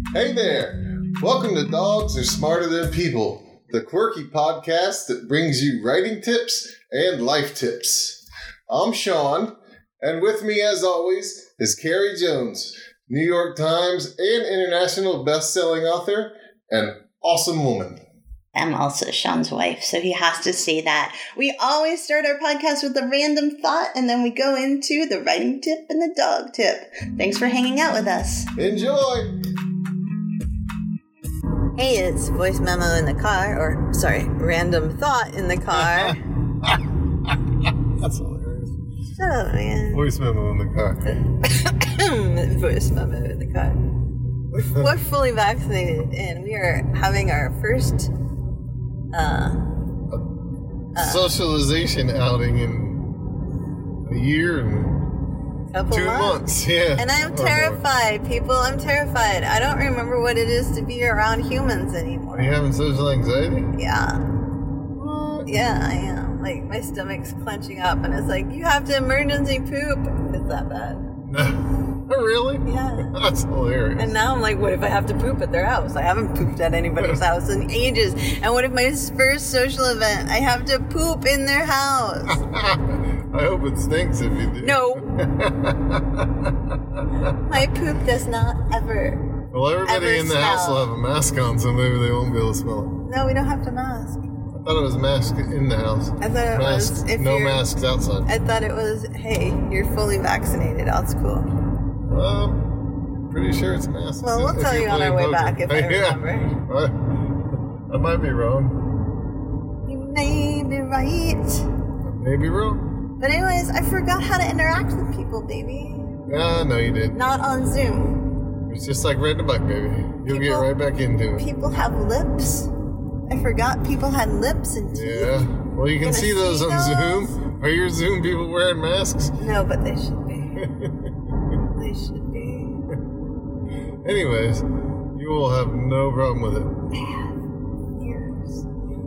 Hey there! Welcome to Dogs Are Smarter Than People, the quirky podcast that brings you writing tips and life tips. I'm Sean, and with me as always is Carrie Jones, New York Times and international best-selling author, and awesome woman. I'm also Sean's wife, so he has to say that. We always start our podcast with a random thought, and then we go into the writing tip and the dog tip. Thanks for hanging out with us. Enjoy! Hey, it's voice memo in the car, random thought in the car. That's hilarious. Shut up, man. Voice memo in the car. Voice memo in the car. We're fully vaccinated, and we are having our first socialization outing in a year and couple 2 months. Yeah. And I'm terrified, people. I'm terrified. I don't remember what it is to be around humans anymore. Are you having social anxiety? Yeah. Yeah, I am. Like, my stomach's clenching up, and it's like, you have to emergency poop. It's that bad. Really? Yeah. That's hilarious. And now I'm like, what if I have to poop at their house? I haven't pooped at anybody's house in ages. And what if my first social event, I have to poop in their house? I hope it stinks if you do. No. My poop does not ever. Well, everybody in the smell. house will have a mask on, so maybe they won't be able to smell it. No, we don't have to mask. I thought it was mask in the house. I thought it was if no you're, masks outside. I thought it was, hey, you're fully vaccinated. That's cool. Pretty sure it's masks. Well, we'll tell you on our way back if I remember. I might be wrong. You may be right. I may be wrong. But anyways, I forgot how to interact with people, baby. No, you didn't. Not on Zoom. It's just like riding a bike, baby. You'll get right back into it. People have lips. I forgot people had lips and teeth. Yeah. Well, you can see those on Zoom. Are your Zoom people wearing masks? No, but they should be. They should be. Anyways, you will have no problem with it. Years.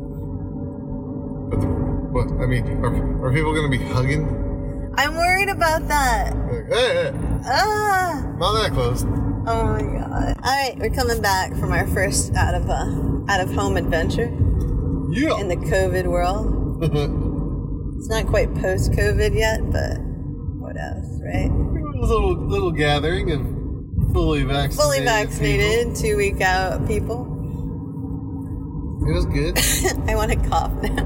But I mean, are people going to be hugging? I'm worried about that. Hey. Not that close. Oh my god. Alright, we're coming back from our first out of home adventure. Yeah. In the COVID world. It's not quite post-COVID yet, but what else, right? A little gathering of fully vaccinated 2 week out people. It was good. I want to cough now.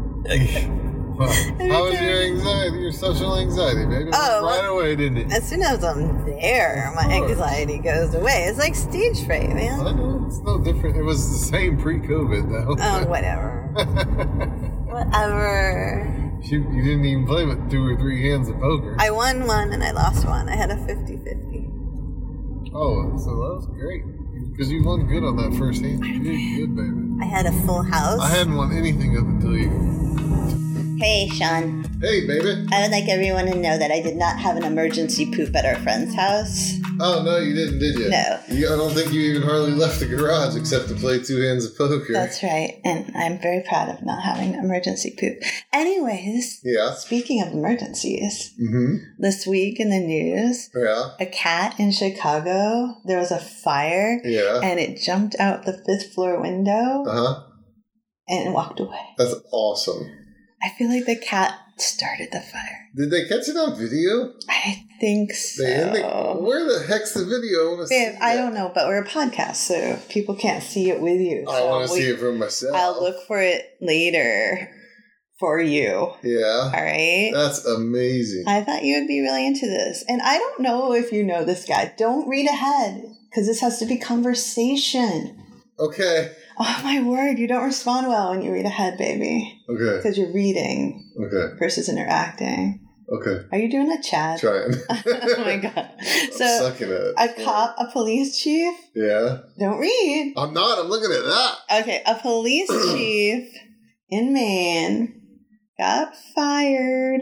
How was your anxiety, your social anxiety, baby? Right away, didn't it? As soon as I'm there, my anxiety goes away. It's like stage fright, man. I know, it's no different. It was the same pre-COVID, though. Oh, whatever. Whatever. You didn't even play with 2 or 3 hands of poker. I won one and I lost one. I had a 50-50. Oh, so that was great. Because you won good on that first hand. You did good, baby. I had a full house. I hadn't won anything up until you. Hey, Sean. Hey, baby. I would like everyone to know that I did not have an emergency poop at our friend's house. Oh, no, you didn't, did you? No. I don't think you even hardly left the garage except to play 2 hands of poker. That's right. And I'm very proud of not having emergency poop. Anyways. Yeah. Speaking of emergencies. This week in the news. Yeah. A cat in Chicago, there was a fire. Yeah. And it jumped out the 5th floor window. Uh-huh. And walked away. That's awesome. I feel like the cat started the fire. Did they catch it on video? I think so. Where the heck's the video? Babe, I don't know, but we're a podcast, so people can't see it with you. I want to see it for myself. I'll look for it later for you. Yeah. All right? That's amazing. I thought you would be really into this. And I don't know if you know this guy. Don't read ahead, because this has to be conversation. Okay. Oh, my word. You don't respond well when you read ahead, baby. Okay. Because you're reading versus interacting. Okay. Are you doing a chat? Trying. Oh, my God. So, I'm sucking at it. A cop, a police chief. Yeah. Don't read. I'm not. I'm looking at that. Okay. A police chief in Maine got fired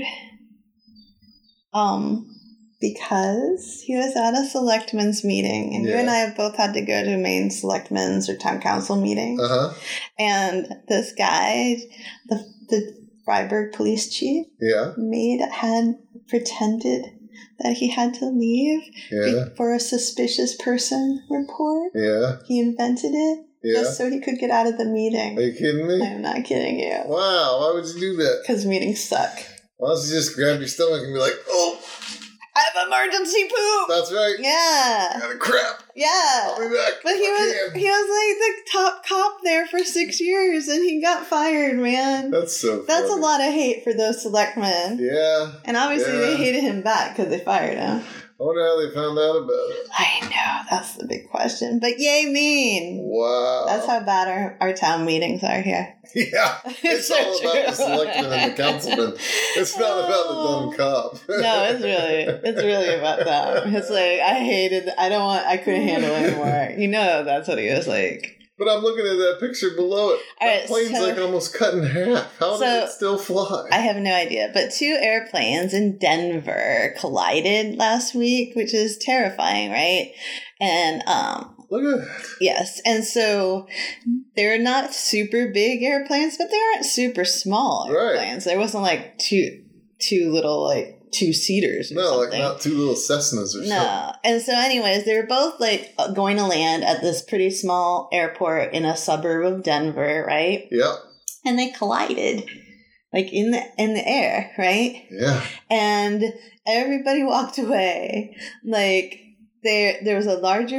because he was at a selectmen's meeting, and you and I have both had to go to Maine selectmen's or town council meetings. And this guy, the Freiburg police chief, had pretended that he had to leave for a suspicious person report. Yeah. He invented it just so he could get out of the meeting. Are you kidding me? I'm not kidding you. Wow, why would you do that? Because meetings suck. Why don't you just grab your stomach and be like, oh, I have emergency poop. that's right. Yeah. I got a crap. Yeah. I'll be back. But he was like the top cop there for 6 years and he got fired, man. That's so That's funny. a lot of hate for those selectmen. Yeah. And obviously they hated him back because they fired him. I wonder how they found out about it. I know, that's the big question. But yay mean. Wow. That's how bad our town meetings are here. Yeah. It's so all about true. the selectmen and the councilman. It's not about the dumb cop. No, it's really about them. It's like, I couldn't handle it anymore. You know, that's what he was like. But I'm looking at that picture below it. Alright, The plane's like almost cut in half. How did it still fly? I have no idea. But 2 airplanes in Denver collided last week, which is terrifying, right? And Look at that. yes, and so they're not super big airplanes, but they aren't super small airplanes. There wasn't like two little like 2-seaters or something. Like not 2 little Cessnas or something. No. And so anyways, they were both like going to land at this pretty small airport in a suburb of Denver, right? Yep. And they collided like in the air, right? Yeah. And everybody walked away. Like there was a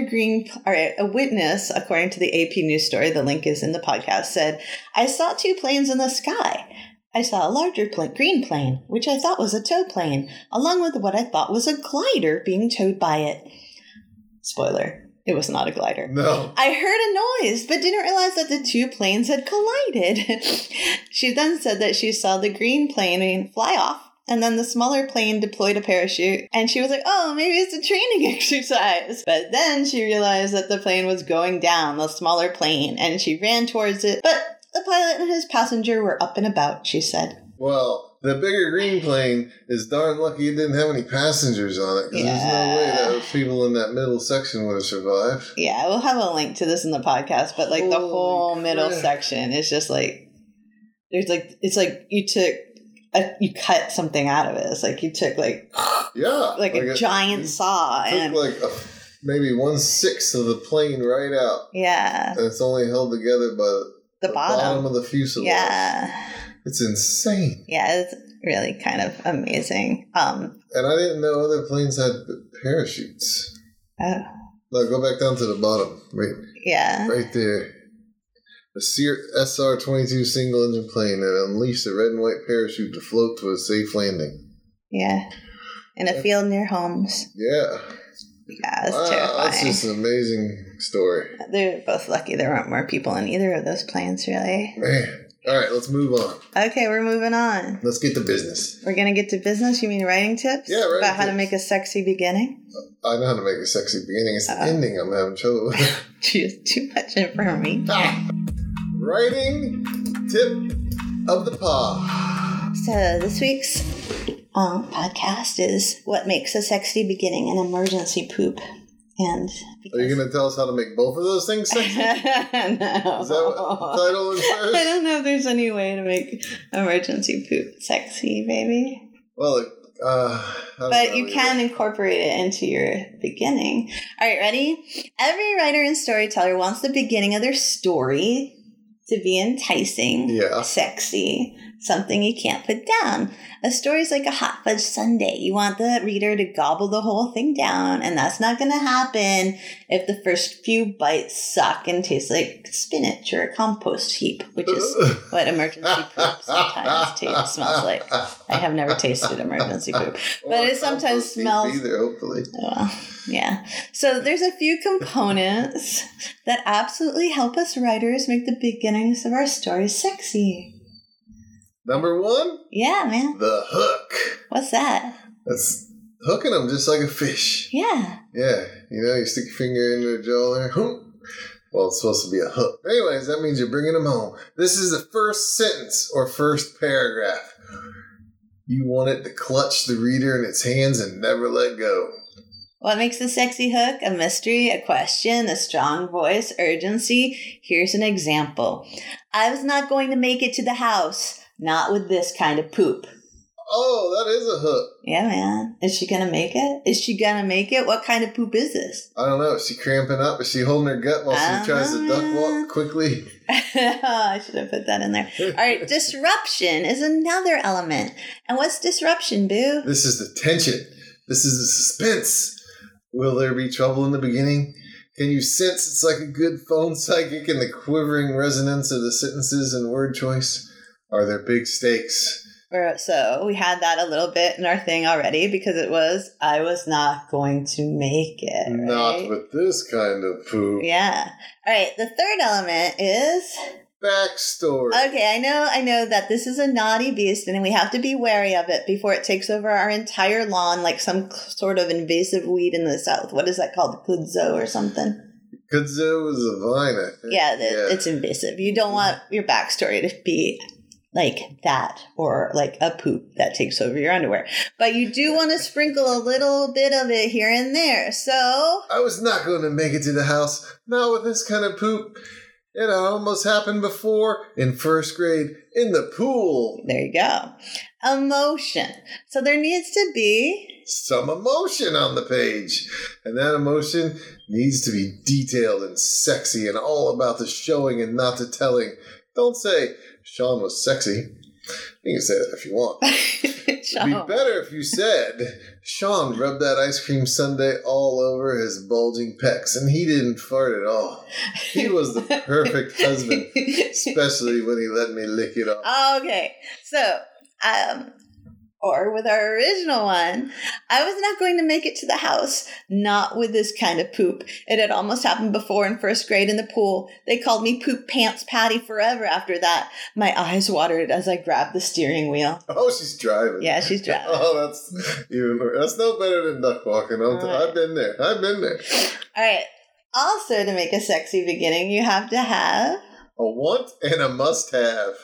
witness, according to the AP News story, the link is in the podcast, said, "I saw 2 planes in the sky. I saw a larger green plane, which I thought was a tow plane, along with what I thought was a glider being towed by it." Spoiler, it was not a glider. No. "I heard a noise, but didn't realize that the 2 planes had collided." She then said that she saw the green plane fly off, and then the smaller plane deployed a parachute, and she was like, "Oh, maybe it's a training exercise." But then she realized that the plane was going down, the smaller plane, and she ran towards it, but the pilot and his passenger were up and about, she said. Well, the bigger green plane is darn lucky it didn't have any passengers on it, because there's no way that those people in that middle section would have survived. Yeah, we'll have a link to this in the podcast, but like the whole middle section is just like, it's like you cut something out of it. It's like you took like a giant saw and like maybe 1/6 of the plane right out. Yeah. And it's only held together by the bottom of the fuselage. Yeah. It's insane. Yeah, it's really kind of amazing. And I didn't know other planes had parachutes. Oh. No, go back down to the bottom. Right there. The SR-22 single-engine plane that unleashed a red and white parachute to float to a safe landing. Yeah. In a field near Homs. Yeah. Yeah, it's terrifying. That's just an amazing story. They're both lucky there weren't more people in either of those planes, really. Man. All right, let's move on. Okay, we're moving on. Let's get to business. We're going to get to business? You mean writing tips? Yeah, writing About how to tips. make a sexy beginning? I know how to make a sexy beginning. It's the ending I'm having trouble with. She's too much information. Writing tip of the pod. So this week's podcast is what makes a sexy beginning an emergency poop. And are you going to tell us how to make both of those things sexy? No. Is that what the title infers? I don't know if there's any way to make emergency poop sexy, baby. Well, but you can incorporate it into your beginning. All right, ready? Every writer and storyteller wants the beginning of their story to be enticing, sexy, something you can't put down. A story's like a hot fudge sundae. You want the reader to gobble the whole thing down, and that's not going to happen if the first few bites suck and taste like spinach or a compost heap, which is what emergency poop sometimes smells like. I have never tasted emergency poop, but it sometimes smells. Either, hopefully. Well, yeah. So there's a few components that absolutely help us writers make the beginnings of our stories sexy. Number 1? Yeah, man. The hook. What's that? That's hooking them just like a fish. Yeah. Yeah. You know, you stick your finger in their jaw there. Well, it's supposed to be a hook. Anyways, that means you're bringing them home. This is the first sentence or first paragraph. You want it to clutch the reader in its hands and never let go. What makes a sexy hook? A mystery, a question, a strong voice, urgency. Here's an example. I was not going to make it to the house. Not with this kind of poop. Oh, that is a hook. Yeah, man. Is she going to make it? Is she going to make it? What kind of poop is this? I don't know. Is she cramping up? Is she holding her gut while she tries to duck walk quickly? I should have put that in there. All right. Disruption is another element. And what's disruption, Boo? This is the tension. This is the suspense. Will there be trouble in the beginning? Can you sense it's like a good phone psychic in the quivering resonance of the sentences and word choice? Are there big stakes? So we had that a little bit in our thing already because it was, I was not going to make it. Right? Not with this kind of poop. Yeah. All right. The third element is... backstory. Okay, I know that this is a naughty beast and we have to be wary of it before it takes over our entire lawn like some sort of invasive weed in the South. What is that called? Kudzu or something? Kudzu is a vine, I think. Yeah, it's invasive. You don't want your backstory to be like that or like a poop that takes over your underwear. But you do want to sprinkle a little bit of it here and there. So I was not going to make it to the house. Not with this kind of poop. It almost happened before in first grade in the pool. There you go. Emotion. So there needs to be some emotion on the page. And that emotion needs to be detailed and sexy and all about the showing and not the telling. Don't say, Sean was sexy. You can say that if you want. It'd be better if you said, Sean rubbed that ice cream sundae all over his bulging pecs, and he didn't fart at all. He was the perfect husband, especially when he let me lick it off. Okay, so, or with our original one, I was not going to make it to the house, not with this kind of poop. It had almost happened before in first grade in the pool. They called me Poop Pants Patty forever after that. My eyes watered as I grabbed the steering wheel. Oh, she's driving. Yeah, she's driving. Oh, that's no better than duck walking. I've been there. All right. Also, to make a sexy beginning, you have to have a want and a must-have.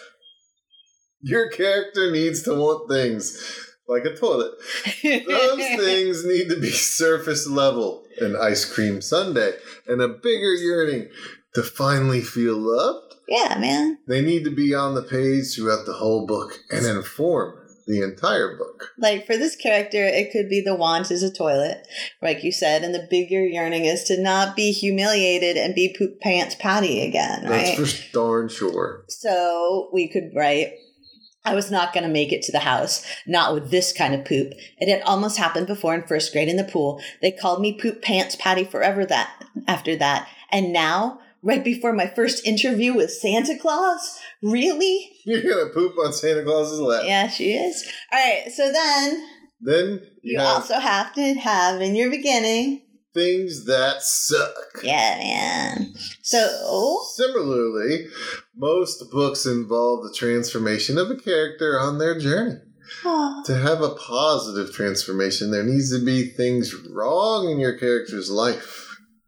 Your character needs to want things like a toilet. Those things need to be surface level. An ice cream sundae and a bigger yearning to finally feel loved. Yeah, man. They need to be on the page throughout the whole book and inform the entire book. Like for this character, it could be the want is a toilet, like you said, and the bigger yearning is to not be humiliated and be Poop Pants Patty again, right? That's for darn sure. So we could write, I was not going to make it to the house, not with this kind of poop. It had almost happened before in first grade in the pool. They called me Poop Pants Patty forever after that. And now, right before my first interview with Santa Claus? Really? You're going to poop on Santa Claus's lap. Yeah, she is. All right, so then you also have to have in your beginning things that suck. Yeah, man. So similarly, most books involve the transformation of a character on their journey. To have a positive transformation, there needs to be things wrong in your character's life.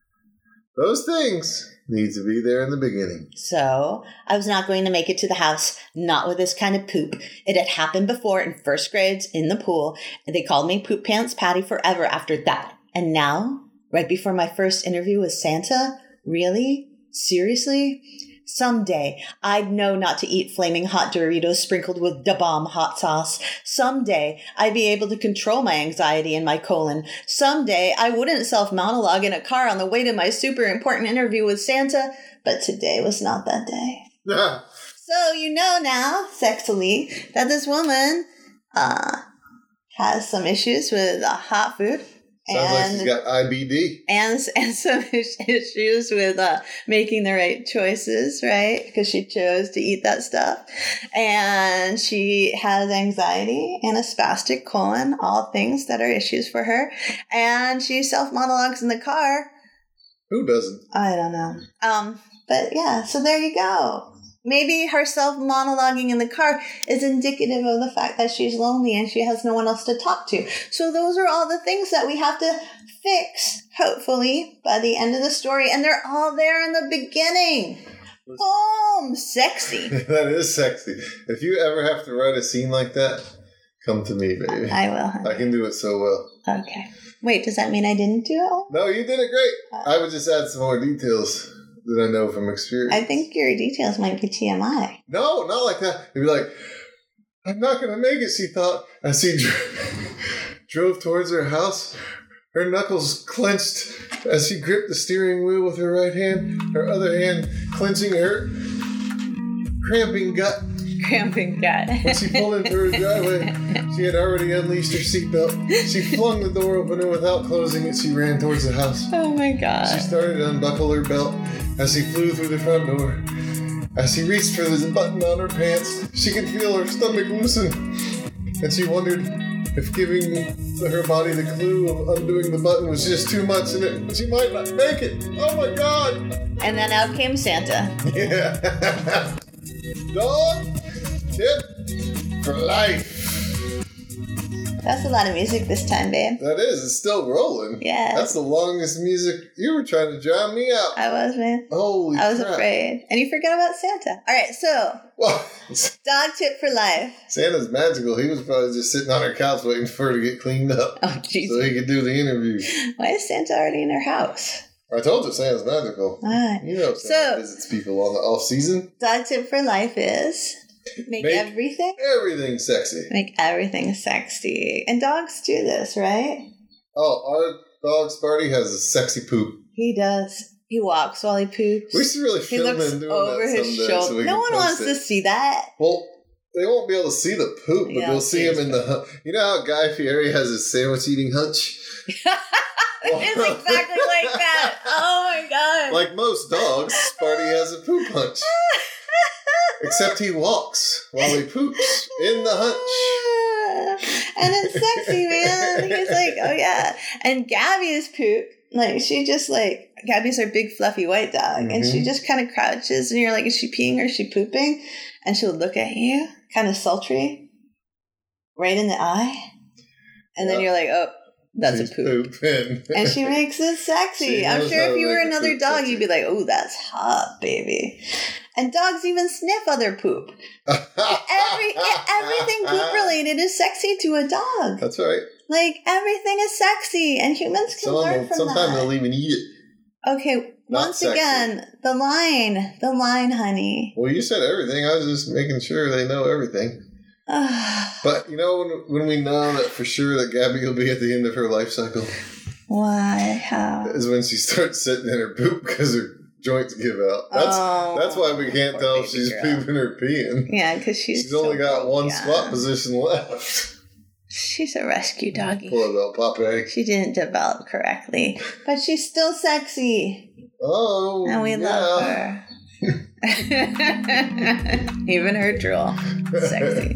Those things need to be there in the beginning. So, I was not going to make it to the house, not with this kind of poop. It had happened before in first grades in the pool, and they called me Poop Pants Patty forever after that. And now, right before my first interview with Santa? Really? Seriously? Someday, I'd know not to eat flaming hot Doritos sprinkled with Da Bomb hot sauce. Someday, I'd be able to control my anxiety and my colon. Someday, I wouldn't self-monologue in a car on the way to my super important interview with Santa. But today was not that day. So you know now, sexily, that this woman has some issues with hot food. Sounds like she's got IBD. And some issues with making the right choices, right? Because she chose to eat that stuff. And she has anxiety and a spastic colon, all things that are issues for her. And she self-monologues in the car. Who doesn't? I don't know. But yeah, so there you go. Maybe her self-monologuing in the car is indicative of the fact that she's lonely and she has no one else to talk to. So those are all the things that we have to fix, hopefully, by the end of the story. And they're all there in the beginning. Boom! Sexy. That is sexy. If you ever have to write a scene like that, come to me, baby. I will. I can do it so well. Okay. Wait, does that mean I didn't do it well? No, you did it great. I would just add some more details that I know from experience. I think your details might be TMI. No, not like that. It'd be like, I'm not going to make it, she thought, as he drove towards her house. Her knuckles clenched as she gripped the steering wheel with her right hand, her other hand clenching her cramping gut. Cramping gut. When she pulled into her driveway, she had already unleashed her seatbelt. She flung the door open, and without closing it, she ran towards the house. Oh my God. She started to unbuckle her belt as she flew through the front door. As she reached for the button on her pants, she could feel her stomach loosen, and she wondered if giving her body the clue of undoing the button was just too much, and she might not make it. Oh my God! And then out came Santa. Yeah. Dog tip for life. That's a lot of music this time, babe. That is. It's still rolling. Yeah. That's the longest music. You were trying to drown me out. I was, man. Holy I was crap. afraid. And you forgot about Santa. All right, so dog tip for life. Santa's magical. He was probably just sitting on her couch waiting for her to get cleaned up. Oh, jeez. So he could do the interview. Why is Santa already in her house? I told you Santa's magical. All right. You know Santa visits people on the off season. Dog tip for life is make everything sexy. Make everything sexy. And dogs do this, right? Oh, our dog Sparty has a sexy poop. He does. He walks while he poops. We should really film him doing over that his someday. shoulder. No one wants to see that. Well, they won't be able to see the poop, but they'll see him in the... You know how Guy Fieri has his sandwich eating hunch? It's exactly like that. Oh my God. Like most dogs, Sparty has a poop hunch. Except he walks while he poops in the hunch. And it's sexy, man. He's like, oh yeah. And Gabby's poop, like she just like, Gabby's our big fluffy white dog. Mm-hmm. And she just kind of crouches and you're like, is she peeing or is she pooping? And she'll look at you, kind of sultry, right in the eye. And then you're like, oh, that's a poop. And she makes it sexy. I'm sure if you were another dog, you'd be like, oh, that's hot, baby. And dogs even sniff other poop. Everything poop related is sexy to a dog. That's right. Like, everything is sexy, and humans can learn from that. Sometimes they'll even eat it. Okay, once again, the line, honey. Well, you said everything. I was just making sure they know everything. But, you know, when we know that for sure that Gabby will be at the end of her life cycle. Why? How? Is when she starts sitting in her poop because her joints give out. That's why we can't tell if she's pooping or peeing. Yeah, because she's only got one squat position left. She's a rescue doggy. Poor little puppy. She didn't develop correctly, but she's still sexy. Oh, and we love her. Even her drool. Sexy.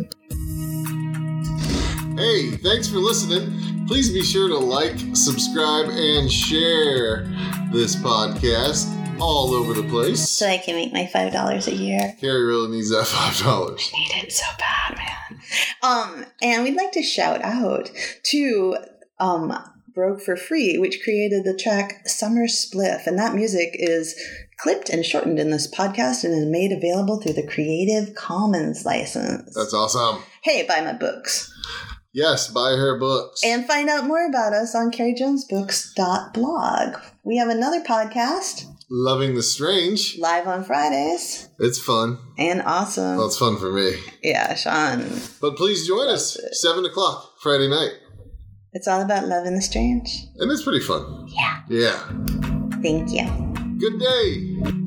Hey, thanks for listening. Please be sure to like, subscribe, and share this podcast all over the place. So I can make my $5 a year. Carrie really needs that $5. I need it so bad, man. And we'd like to shout out to Broke for Free, which created the track Summer Spliff. And that music is clipped and shortened in this podcast and is made available through the Creative Commons license. That's awesome. Hey, buy my books. Yes, buy her books. And find out more about us on carriejonesbooks.blog. We have another podcast. Loving the Strange. Live on Fridays. It's fun. And awesome. Well, it's fun for me. Yeah, Sean. But please join us, 7 o'clock, Friday night. It's all about loving the strange. And it's pretty fun. Yeah. Yeah. Thank you. Good day.